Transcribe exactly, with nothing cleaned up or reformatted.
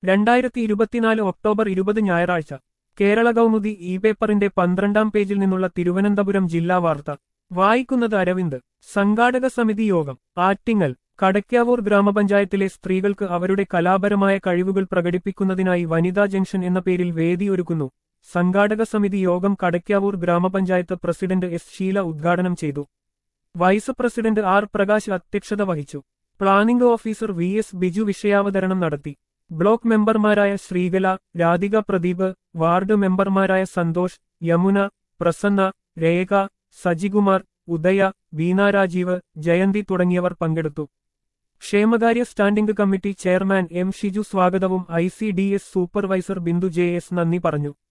രണ്ടായിരത്തി ഇരുപത്തിനാല് ഒക്ടോബർ ഇരുപത് ഞായറാഴ്ച കേരള കൗമുദി ഇ പേപ്പറിന്റെ പന്ത്രണ്ടാം പേജിൽ നിന്നുള്ള തിരുവനന്തപുരം ജില്ലാ വാർത്ത വായിക്കുന്നത് അരവിന്ദ്. സംഘാടക സമിതി യോഗം ആറ്റിങ്ങൽ. കടയ്ക്കാവൂർ ഗ്രാമപഞ്ചായത്തിലെ സ്ത്രീകൾക്ക് അവരുടെ കലാപരമായ കഴിവുകൾ പ്രകടിപ്പിക്കുന്നതിനായി വനിതാ ജംഗ്ഷൻ എന്ന പേരിൽ വേദിയൊരുക്കുന്നു. സംഘാടക സമിതി യോഗം കടയ്ക്കാവൂർ ഗ്രാമപഞ്ചായത്ത് പ്രസിഡന്റ് എസ് ഷീല ഉദ്ഘാടനം ചെയ്തു. വൈസ് പ്രസിഡന്റ് ആർ പ്രകാശ് അധ്യക്ഷത വഹിച്ചു. Planning officer V S Biju വിഷയാവതരണം നടത്തി. ബ്ലോക്ക് മെമ്പർമാരായ ശ്രീകല, രാധിക പ്രദീപ്, വാർഡ് മെമ്പർമാരായ സന്തോഷ്, യമുന, പ്രസന്ന, രേഖ, സജികുമാർ, ഉദയ, വീണ രാജീവ്, ജയന്തി തുടങ്ങിയവർ പങ്കെടുത്തു. ക്ഷേമകാര്യ standing committee chairman M Shiju സ്വാഗതവും I C D S supervisor Bindu J S നന്ദി പറഞ്ഞു.